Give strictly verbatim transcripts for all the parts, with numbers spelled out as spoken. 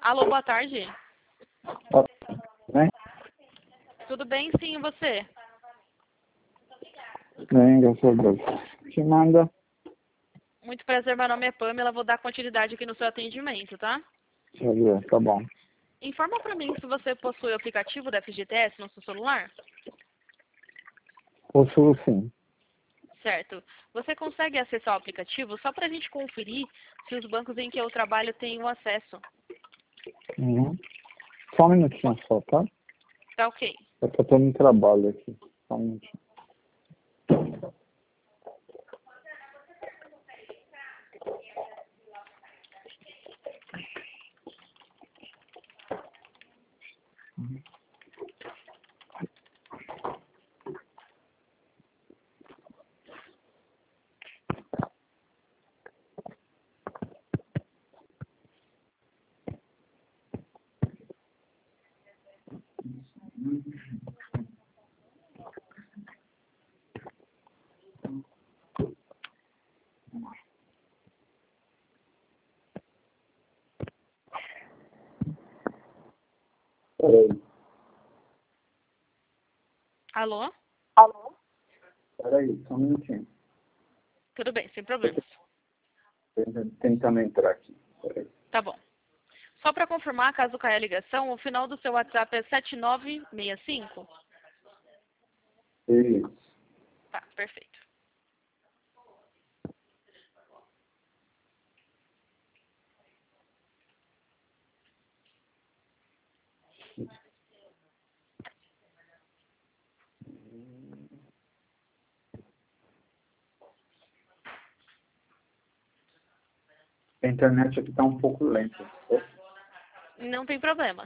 Alô, boa tarde. Tudo bem? Tudo bem, sim, e você? Bem, graças a Deus. Te manda. Muito prazer, meu nome é Pamela, vou dar continuidade aqui no seu atendimento, tá? Deixa eu ver, tá bom. Informa pra mim se você possui o aplicativo da F G T S no seu celular. Possuo sim. Certo. Você consegue acessar o aplicativo só pra gente conferir se os bancos em que eu trabalho têm o acesso. Uhum. Só um minutinho só, tá? Tá ok. Eu tô tendo um trabalho aqui. Só um minutinho. Peraí. Alô? Peraí, só um minutinho. Tudo bem, sem problemas. Tentando tentando entrar aqui. Peraí. Tá bom. Só pra confirmar, caso caia a ligação, o final do seu WhatsApp é sete nove seis cinco? Isso. Tá, perfeito. A internet aqui tá um pouco lenta. Não tem problema.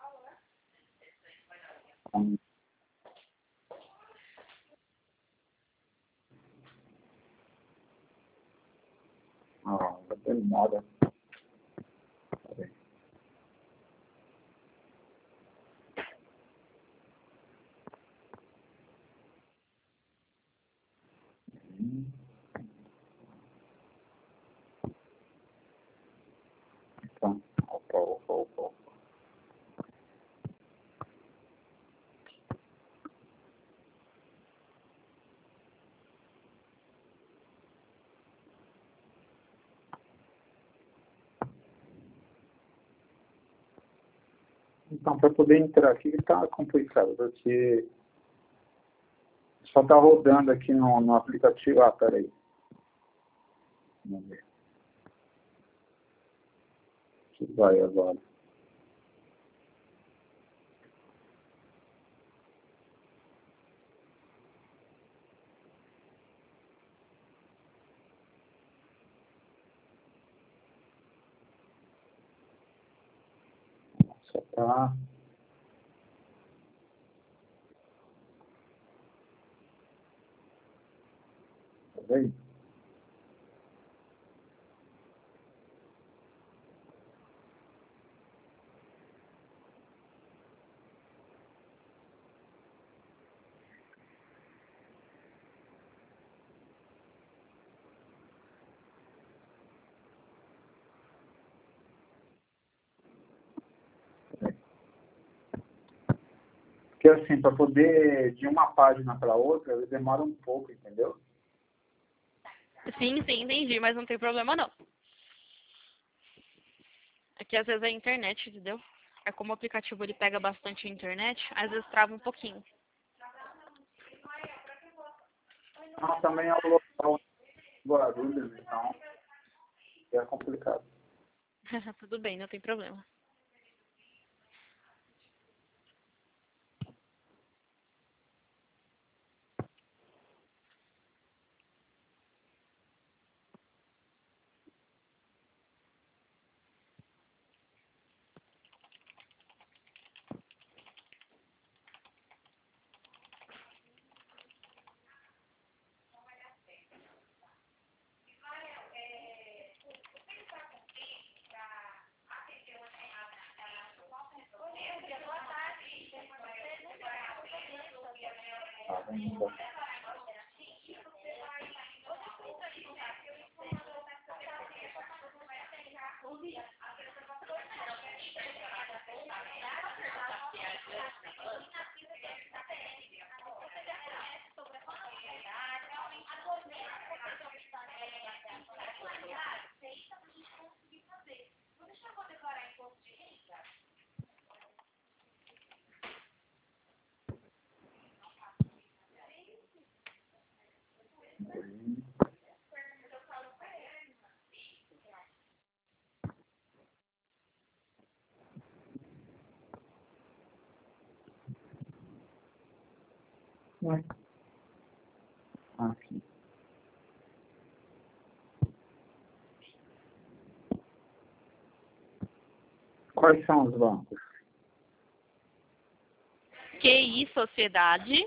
Ah, não tem nada. Peraí. Hum. Tá. Opa, opa, opa, opa. Então, para poder entrar aqui tá complicado, porque só tá rodando aqui no, no aplicativo. Ah, peraí. Vamos ver. Que vai agora. Só tá. Peraí. Porque assim, para poder de uma página para outra, ele demora um pouco, entendeu? Sim, sim, entendi, mas não tem problema não. É que às vezes é a internet, entendeu? É como o aplicativo ele pega bastante a internet, às vezes trava um pouquinho. Ah, também é o local de Guarulhos, então é complicado. Tudo bem, não tem problema. Tá, vamos lá. Aqui. Quais são os bancos? Q I Sociedade.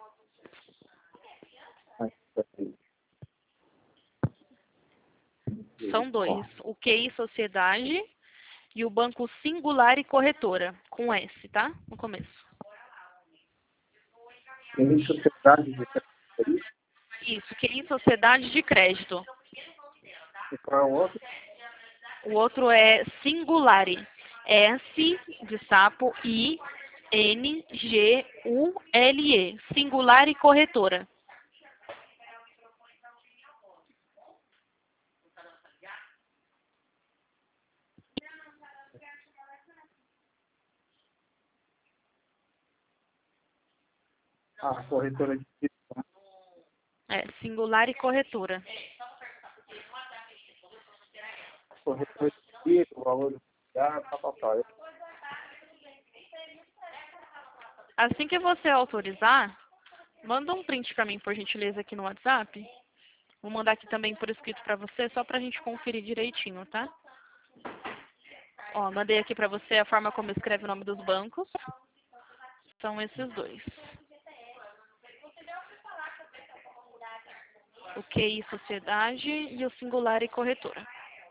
São dois. O Q I Sociedade e o Banco Singular e Corretora, com S, tá? No começo. Q I Sociedade de Crédito? Isso, Q I Sociedade de Crédito. E qual é o outro? O outro é Singulari. S de sapo, I, N, G, U, L, E. Singular e Corretora. Ah, corretora de título, né? É, Singular e Corretora. Corretora de título, valor do lugar, tal, tal, tal. Assim que você autorizar, manda um print para mim, por gentileza, aqui no WhatsApp. Vou mandar aqui também por escrito para você, só para a gente conferir direitinho, tá? Ó, mandei aqui para você a forma como escreve o nome dos bancos. São esses dois. O Q I Sociedade e o Singular e Corretora.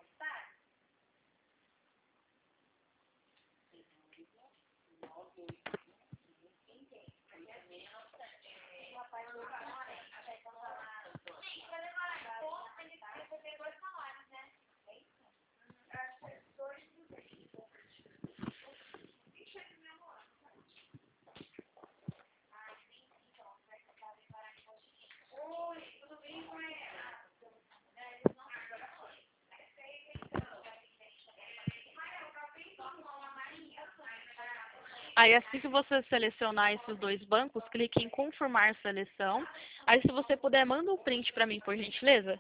Aí, assim que você selecionar esses dois bancos, clique em confirmar seleção. Aí, se você puder, manda um print para mim, por gentileza.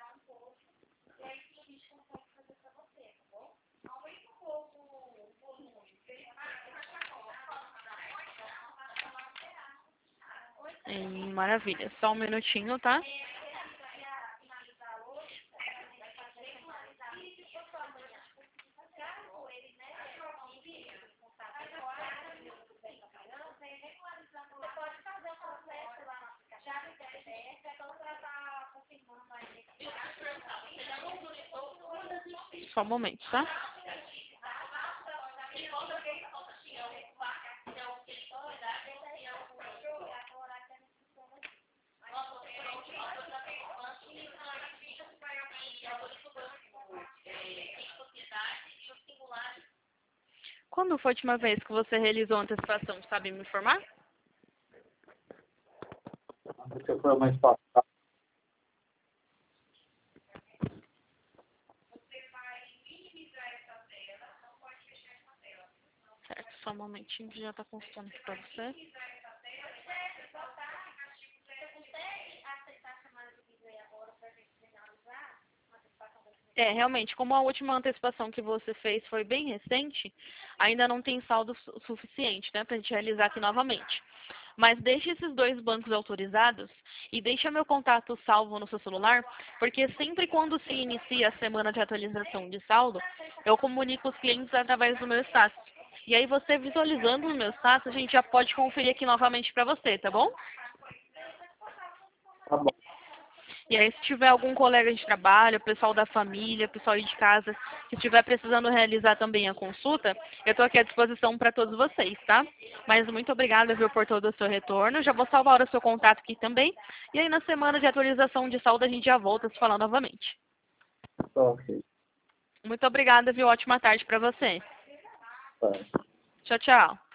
Hum, maravilha. Só um minutinho, tá? Só um momento, tá? Quando foi a última vez que você realizou a antecipação? Sabe me informar? Esse foi o mais fácil. Certo, só um momentinho que já está consultando aqui para você. É, realmente, como a última antecipação que você fez foi bem recente, ainda não tem saldo su suficiente, né, para a gente realizar aqui novamente. Mas deixe esses dois bancos autorizados e deixe meu contato salvo no seu celular, porque sempre quando se inicia a semana de atualização de saldo, eu comunico os clientes através do meu status. E aí você visualizando no meu status, a gente já pode conferir aqui novamente para você, tá bom? Tá bom. E aí, se tiver algum colega de trabalho, pessoal da família, pessoal aí de casa, que estiver precisando realizar também a consulta, eu estou aqui à disposição para todos vocês, tá? Mas muito obrigada, viu, por todo o seu retorno. Já vou salvar o seu contato aqui também. E aí, na semana de atualização de saldo, a gente já volta a se falar novamente. Ok. Muito obrigada, viu? Ótima tarde para você. Tá. Tchau, tchau.